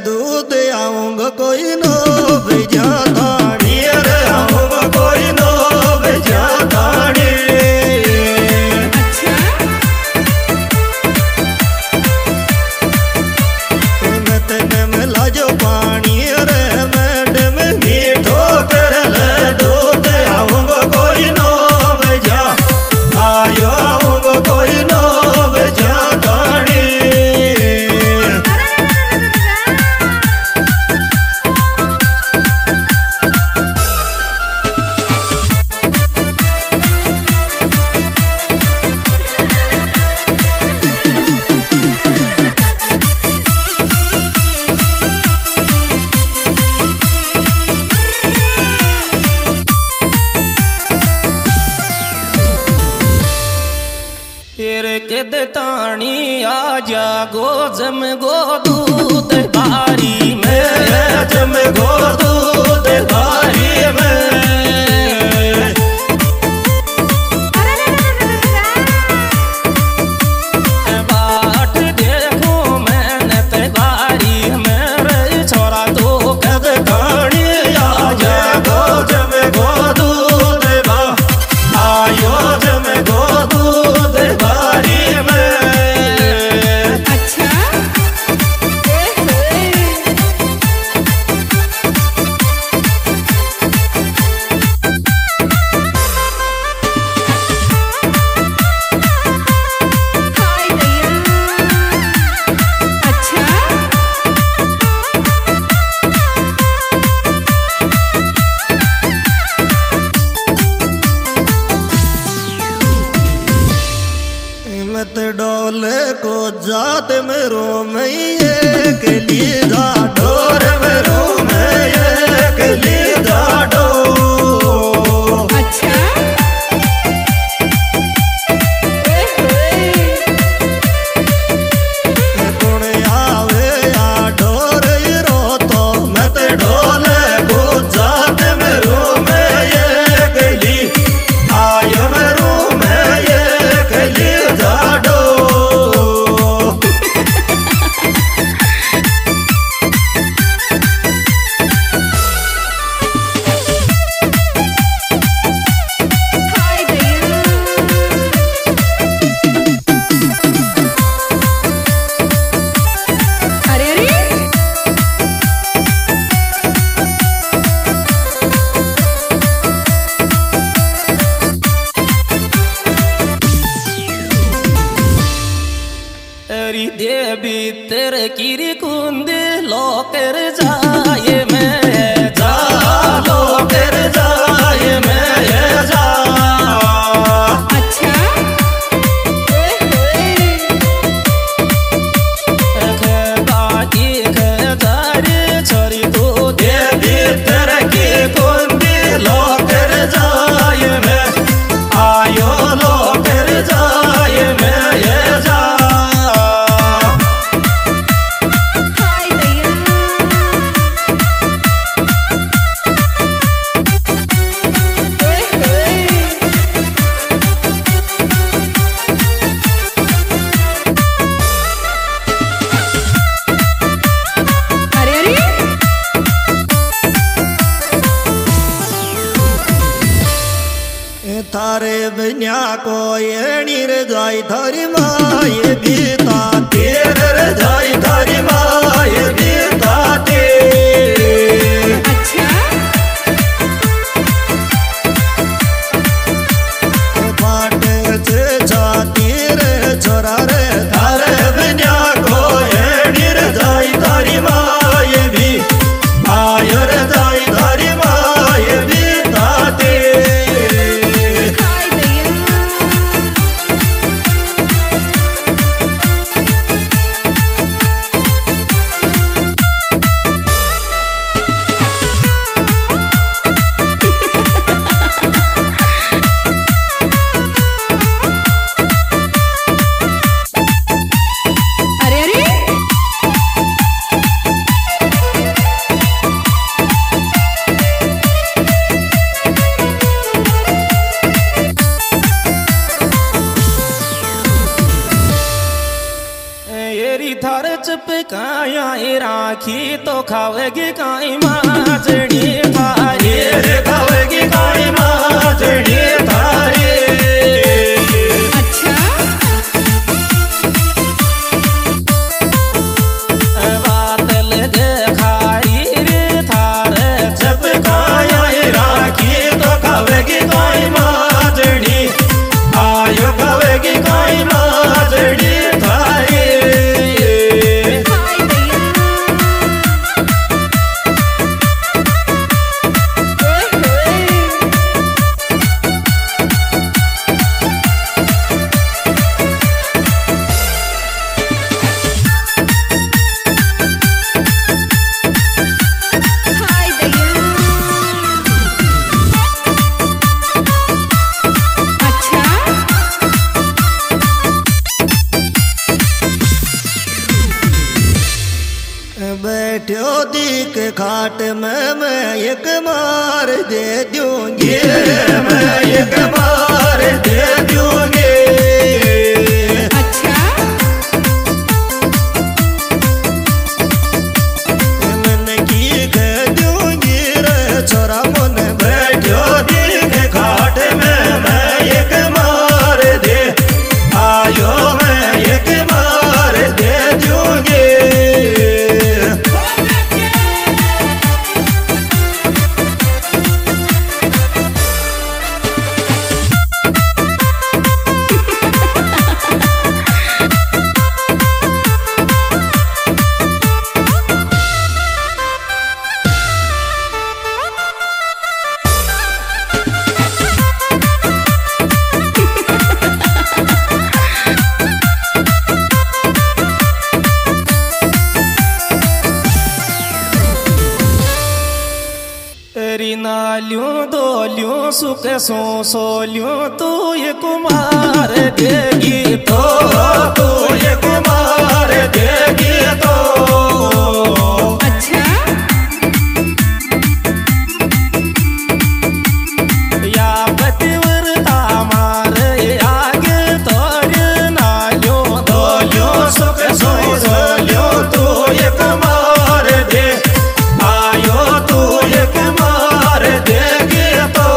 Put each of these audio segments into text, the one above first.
दूध आऊंगा कोई नो भेजा ताड़ी रे आऊंगा कोई नो भेजा ताड़ी मैं तेने में लाजो पानी रे मैडम मीठो कर ले दूध आऊंगा कोई नो भेजा आयो आऊंगा कोई नो भेजा ताड़ी के ताणी आ जागो जम गो दूध बारी में जम गो दूध बारी में बाट देखो मैंने ते बारी में रे छोरा तो कद ताणी आ जागो जम गो दूध बा आयो जम गो दूध बारी में मत डोले को जात मेरो में एक लीधा डोर मेरो में एक लीधा डो कौन आवे या डोर रो तो मत डोले को जात मेरो में एक ली आयो मेरो में एक लीधा डो तेरी देवी तेरे किरी कुंदे लोकर जाए मैं जा लोकर जाए मैं जा छोरी तो देवी तेरे की कुंदी लोकर जाए मैं आयो लोकर जाए मैं जा थारे बिन्या को ये नीर जाई थारी माए बीता तेर जाई थारी माए बीता ते पाटे से जाती रे छोरा रे थारे बिन्या को ये नीर जाई थारी माए भी आयो रे जाई थारी माए बीता ते राखी तो खावेगी काई माजड़ी थारी रे खावेगी काई माजड़ी थारी। अच्छा बात लगे खाई रे थारे जब खाया राखी तो खावेगी काई माजड़ी आयो खावेगी काई माजड़ी थारी। बैठो दी के खाट में मैं एक मार दे दूंगी मैं एक मार दे दूंगी। अच्छा मन की कह दूंगी रे छोरा मन बैठो दी के खाट में मैं एक मार दे आयो मैं एक मार दे दूंगी। तेरी नालियों दोलियों सुख सोलियों तू ये कुमार देगी तो तू ये कुमार देगी तो। अच्छा या पतिव्रता मारे आगे तोर नालियों दोलियों सुख सोलियों तू ये कुमार दे आयो तू ये कुमार देगी तो।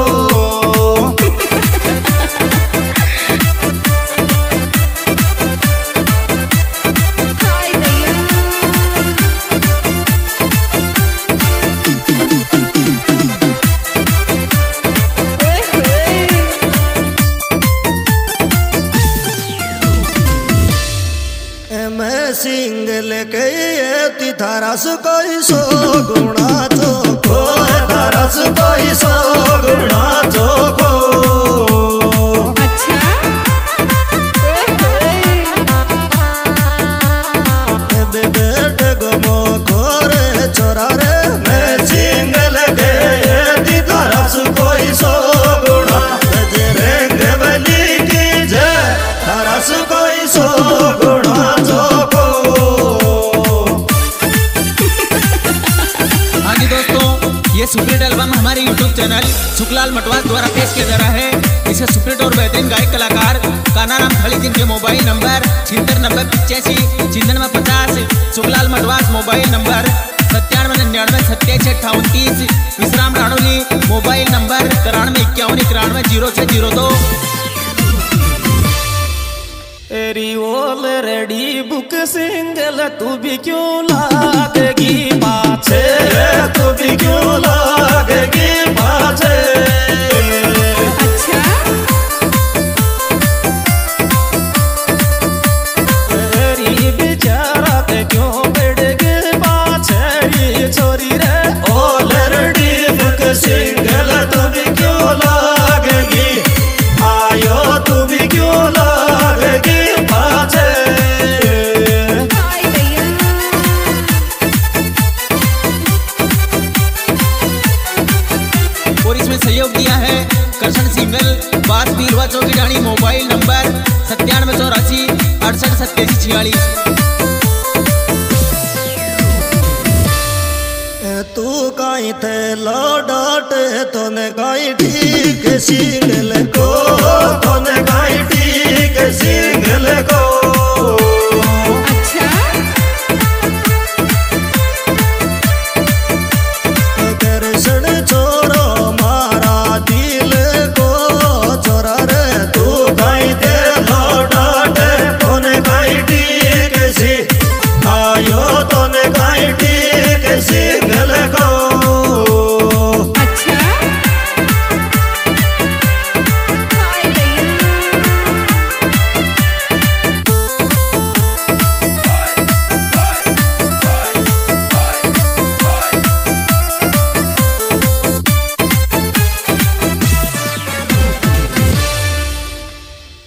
हाय भैया मैं सिंगल के थारस कोई सो गुणा चोखो थारस कोई सो गुणा चोखो। अच्छा बेट गमो खोरे छोरा रे मैं सिंगल के थारस कोई सो गुणा रंग बली की जय थारस कोई सो गुणा चोखो। हाँ जी दोस्तों, ये सुपरहिट एल्बम हमारे YouTube चैनल सुखलाल मटवास द्वारा पेश किया जा रहा है। इसे सुपरहिट और बेहतरीन गायक कलाकार कानाराम खली जिनके mobile number 769085 9650, Sukhlal Matwas mobile number 9799 Vishram राणोली mobile number 9351910602। तेरी ऑलरेडी बुक सिंगल तू भी क्यों लागेगी पाछे तू भी क्यों लागेगी पाछे। अच्छा तेरी बेचारा ते क्यों पड़ेगी पाछे छोरी रे ऑलरेडी बुक सिंगल तू भी क्यों लागेगी आयो तू भी क्यों लागेगी पाछे। हाय भैया और इसमें सहयोग दिया है कृष्ण सिंगल बात बीरवा चौकी डाणी मोबाइल नंबर 9784 68 87 46। तू काई थे लौडाटे तो ने काई ठीक सिंगल